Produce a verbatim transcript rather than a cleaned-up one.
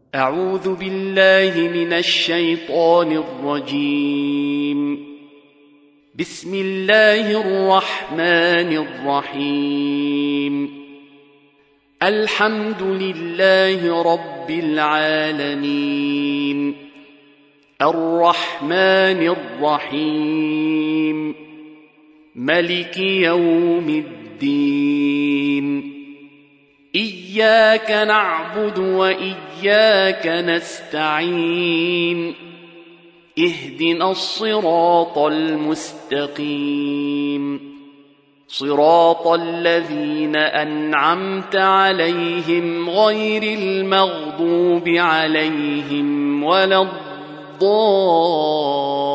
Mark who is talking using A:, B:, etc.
A: أعوذ بالله من الشيطان الرجيم. بسم الله الرحمن الرحيم. الحمد لله رب العالمين، الرحمن الرحيم، ملك يوم الدين. إياك نعبد وإياك نستعين. اهدنا الصراط المستقيم، صراط الذين أنعمت عليهم غير المغضوب عليهم ولا الضالين.